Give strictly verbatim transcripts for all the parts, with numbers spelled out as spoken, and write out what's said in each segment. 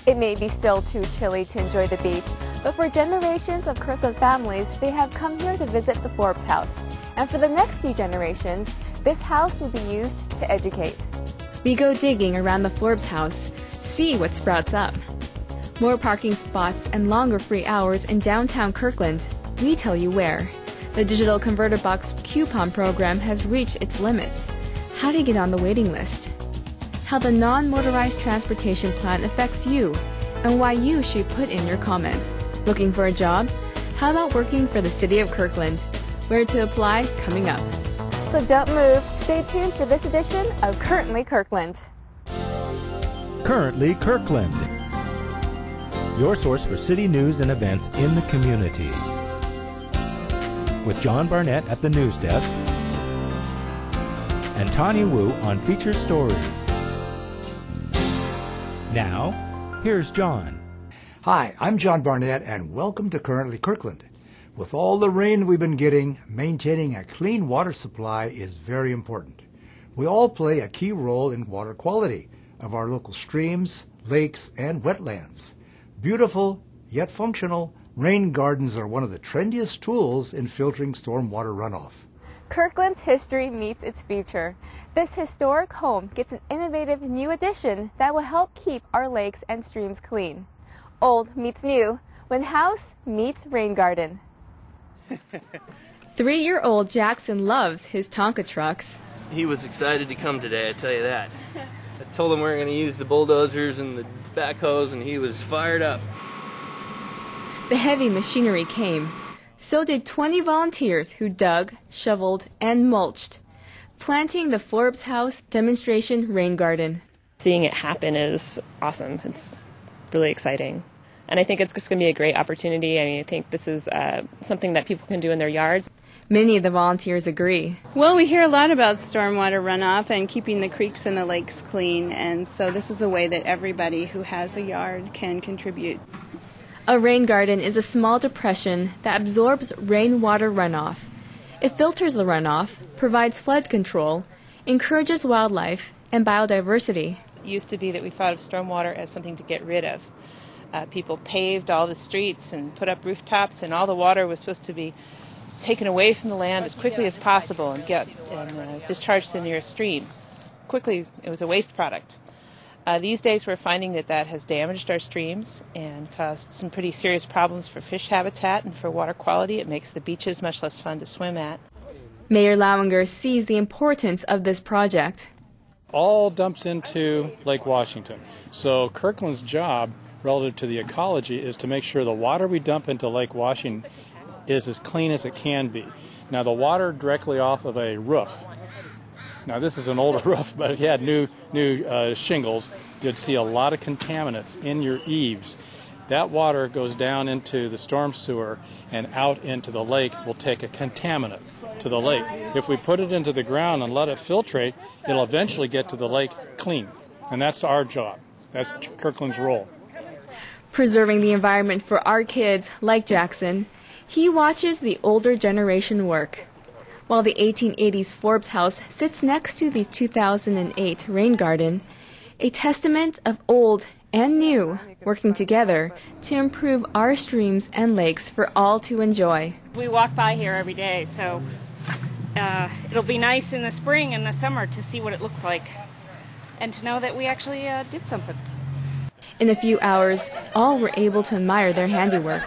It may be still too chilly to enjoy the beach, but for generations of Kirkland families, they have come here to visit the Forbes House. And for the next few generations, this house will be used to educate. We go digging around the Forbes House, see what sprouts up. More parking spots and longer free hours in downtown Kirkland. We tell you where. The Digital Converter Box coupon program has reached its limits. How to get on the waiting list. How the non-motorized transportation plan affects you, and why you should put in your comments. Looking for a job? How about working for the City of Kirkland? Where to apply coming up. So don't move. Stay tuned for this edition of Currently Kirkland. Currently Kirkland. Your source for city news and events in the community. With John Barnett at the news desk and Tani Wu on feature stories. Now, here's John. Hi, I'm John Barnett, and welcome to Currently Kirkland. With all the rain we've been getting, maintaining a clean water supply is very important. We all play a key role in water quality of our local streams, lakes, and wetlands. Beautiful, yet functional, rain gardens are one of the trendiest tools in filtering stormwater runoff. Kirkland's history meets its future. This historic home gets an innovative new addition that will help keep our lakes and streams clean. Old meets new, when house meets rain garden. Three-year-old Jackson loves his Tonka trucks. He was excited to come today, I tell you that. I told him we were going to use the bulldozers and the backhoes, and he was fired up. The heavy machinery came. So did twenty volunteers who dug, shoveled, and mulched, planting the Forbes House demonstration rain garden. Seeing it happen is awesome. It's really exciting. And I think it's just going to be a great opportunity. I mean, I think this is uh, something that people can do in their yards. Many of the volunteers agree. Well, we hear a lot about stormwater runoff and keeping the creeks and the lakes clean, and so this is a way that everybody who has a yard can contribute. A rain garden is a small depression that absorbs rainwater runoff. It filters the runoff, provides flood control, encourages wildlife and biodiversity. It used to be that we thought of stormwater as something to get rid of. Uh, people paved all the streets and put up rooftops, and all the water was supposed to be taken away from the land as quickly as possible and get and, uh, discharged to the nearest stream. Quickly, it was a waste product. Uh, these days, we're finding that that has damaged our streams and caused some pretty serious problems for fish habitat and for water quality. It makes the beaches much less fun to swim at. Mayor Lauinger sees the importance of this project. All dumps into Lake Washington. So Kirkland's job relative to the ecology is to make sure the water we dump into Lake Washington is as clean as it can be. Now, the water directly off of a roof. Now, this is an older roof, but if you had new new uh, shingles, you'd see a lot of contaminants in your eaves. That water goes down into the storm sewer and out into the lake will take a contaminant to the lake. If we put it into the ground and let it filtrate, it'll eventually get to the lake clean. And that's our job. That's Kirkland's role. Preserving the environment for our kids, like Jackson, he watches the older generation work. While the eighteen eighties Forbes House sits next to the two thousand eight Rain Garden, a testament of old and new working together to improve our streams and lakes for all to enjoy. We walk by here every day, so uh, it'll be nice in the spring and the summer to see what it looks like and to know that we actually uh, did something. In a few hours, all were able to admire their handiwork.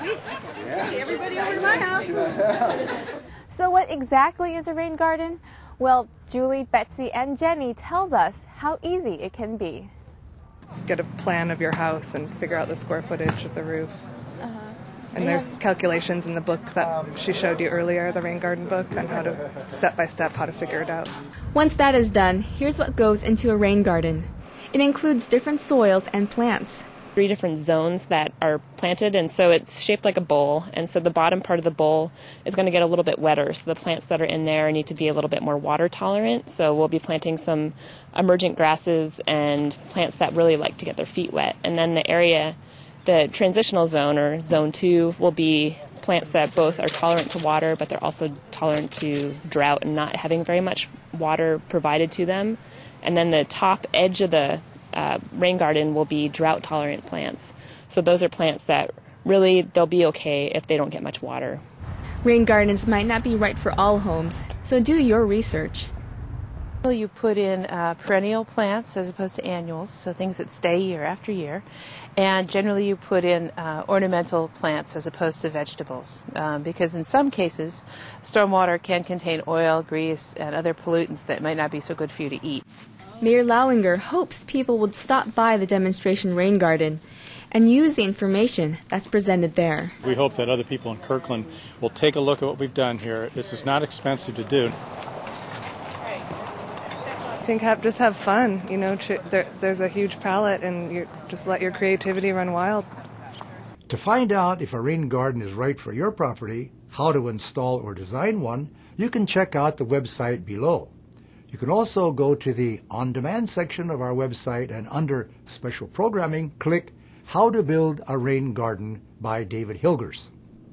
Hey, everybody over to my house. So what exactly is a rain garden? Well, Julie, Betsy, and Jenny tells us how easy it can be. Get a plan of your house and figure out the square footage of the roof. Uh-huh. And there's calculations in the book that she showed you earlier, the rain garden book, on how to, step by step, how to figure it out. Once that is done, here's what goes into a rain garden. It includes different soils and plants. Three different zones that are planted, and so it's shaped like a bowl, and so the bottom part of the bowl is going to get a little bit wetter, so the plants that are in there need to be a little bit more water tolerant. So we'll be planting some emergent grasses and plants that really like to get their feet wet. And then the area, the transitional zone, or zone two, will be plants that both are tolerant to water, but they're also tolerant to drought and not having very much water provided to them. And then the top edge of the uh, rain garden will be drought-tolerant plants. So those are plants that really, they'll be okay if they don't get much water. Rain gardens might not be right for all homes, so do your research. You put in uh, perennial plants as opposed to annuals, so things that stay year after year. And generally you put in uh, ornamental plants as opposed to vegetables, um, because in some cases stormwater can contain oil, grease, and other pollutants that might not be so good for you to eat. Mayor Lauinger hopes people would stop by the demonstration rain garden and use the information that's presented there. We hope that other people in Kirkland will take a look at what we've done here. This is not expensive to do. I think have, just have fun, you know, ch- there, there's a huge palette and you just let your creativity run wild. To find out if a rain garden is right for your property, how to install or design one, you can check out the website below. You can also go to the on-demand section of our website and under special programming, click How to Build a Rain Garden by David Hilgers.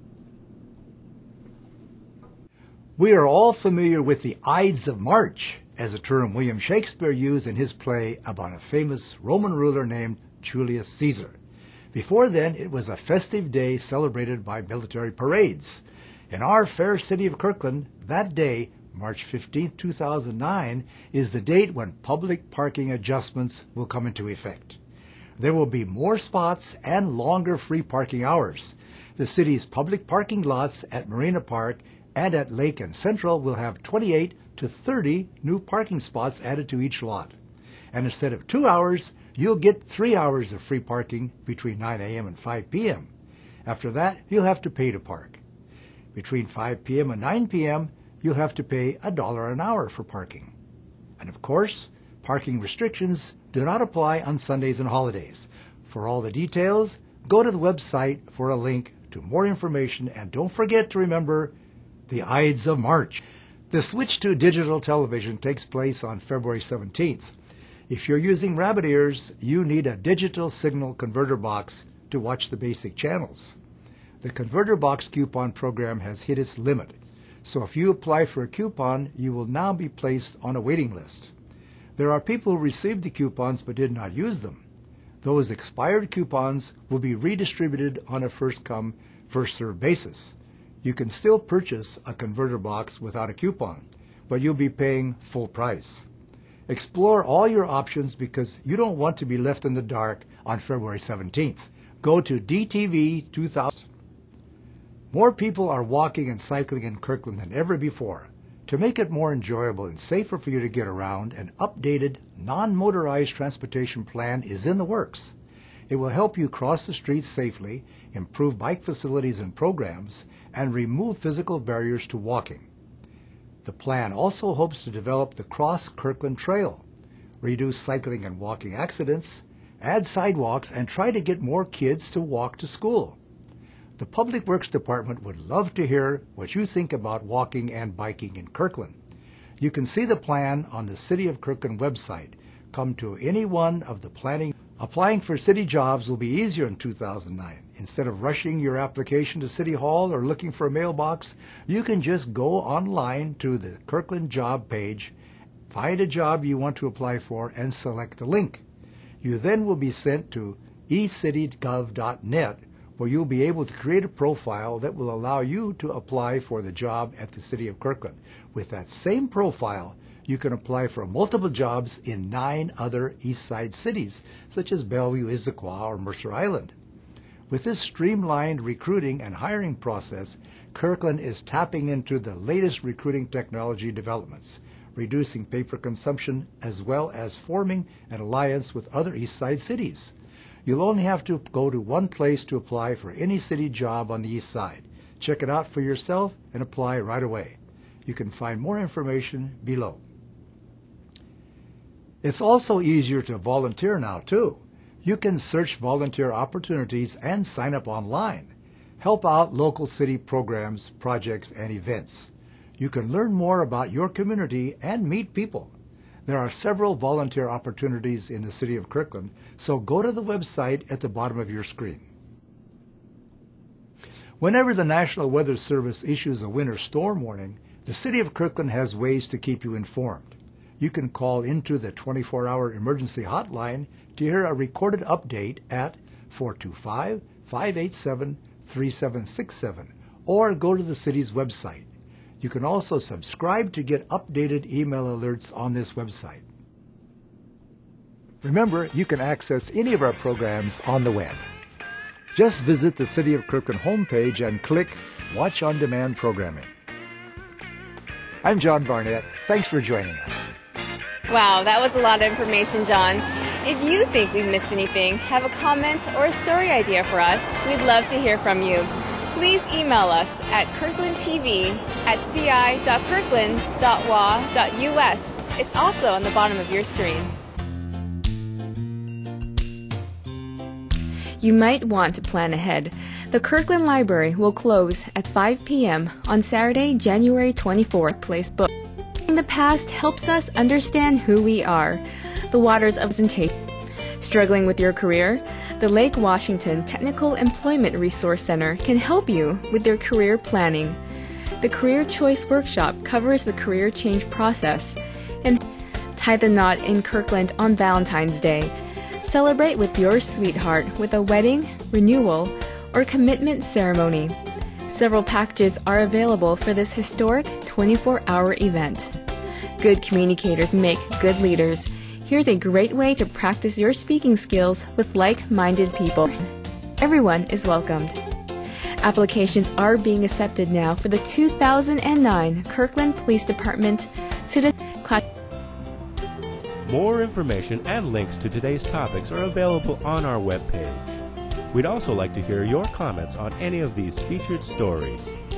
We are all familiar with the Ides of March, as a term William Shakespeare used in his play about a famous Roman ruler named Julius Caesar. Before then, it was a festive day celebrated by military parades. In our fair city of Kirkland, that day, March fifteenth, two thousand nine, is the date when public parking adjustments will come into effect. There will be more spots and longer free parking hours. The city's public parking lots at Marina Park and at Lake and Central will have twenty-eight to thirty new parking spots added to each lot. And instead of two hours, you'll get three hours of free parking between nine a.m. and five p.m. After that, you'll have to pay to park. Between five p.m. and nine p.m., you'll have to pay a dollar an hour for parking. And of course, parking restrictions do not apply on Sundays and holidays. For all the details, go to the website for a link to more information, and don't forget to remember the Ides of March. The switch to digital television takes place on February seventeenth. If you're using rabbit ears, you need a digital signal converter box to watch the basic channels. The converter box coupon program has hit its limit, so if you apply for a coupon, you will now be placed on a waiting list. There are people who received the coupons but did not use them. Those expired coupons will be redistributed on a first-come, first-served basis. You can still purchase a converter box without a coupon, but you'll be paying full price. Explore all your options because you don't want to be left in the dark on February seventeenth. Go to D T V two thousand. More people are walking and cycling in Kirkland than ever before. To make it more enjoyable and safer for you to get around, an updated, non-motorized transportation plan is in the works. It will help you cross the streets safely, improve bike facilities and programs, and remove physical barriers to walking. The plan also hopes to develop the Cross Kirkland Trail, reduce cycling and walking accidents, add sidewalks, and try to get more kids to walk to school. The Public Works Department would love to hear what you think about walking and biking in Kirkland. You can see the plan on the City of Kirkland website. Come to any one of the planning. Applying for city jobs will be easier in two thousand nine. Instead of rushing your application to City Hall or looking for a mailbox, you can just go online to the Kirkland job page, find a job you want to apply for, and select the link. You then will be sent to e city gov dot net, where you'll be able to create a profile that will allow you to apply for the job at the City of Kirkland. With that same profile, you can apply for multiple jobs in nine other East Side cities, such as Bellevue, Issaquah, or Mercer Island. With this streamlined recruiting and hiring process, Kirkland is tapping into the latest recruiting technology developments, reducing paper consumption, as well as forming an alliance with other East Side cities. You'll only have to go to one place to apply for any city job on the East Side. Check it out for yourself and apply right away. You can find more information below. It's also easier to volunteer now, too. You can search volunteer opportunities and sign up online. Help out local city programs, projects, and events. You can learn more about your community and meet people. There are several volunteer opportunities in the City of Kirkland, so go to the website at the bottom of your screen. Whenever the National Weather Service issues a winter storm warning, the City of Kirkland has ways to keep you informed. You can call into the twenty-four hour emergency hotline to hear a recorded update at four two five, five eight seven, three seven six seven or go to the city's website. You can also subscribe to get updated email alerts on this website. Remember, you can access any of our programs on the web. Just visit the City of Kirkland homepage and click Watch on Demand Programming. I'm John Barnett. Thanks for joining us. Wow, that was a lot of information, John. If you think we've missed anything, have a comment or a story idea for us, we'd love to hear from you. Please email us at kirklandtv at c i dot kirkland dot w a dot u s. It's also on the bottom of your screen. You might want to plan ahead. The Kirkland Library will close at five p.m. on Saturday, January twenty-fourth. Place book. The past helps us understand who we are. The waters of presentation. Struggling with your career? The Lake Washington Technical Employment Resource Center can help you with your career planning. The Career Choice Workshop covers the career change process. And tie the knot in Kirkland on Valentine's Day. Celebrate with your sweetheart with a wedding, renewal, or commitment ceremony. Several packages are available for this historic twenty-four hour event. Good communicators make good leaders. Here's a great way to practice your speaking skills with like-minded people. Everyone is welcomed. Applications are being accepted now for the two thousand nine Kirkland Police Department Citizen Class. More information and links to today's topics are available on our webpage. We'd also like to hear your comments on any of these featured stories.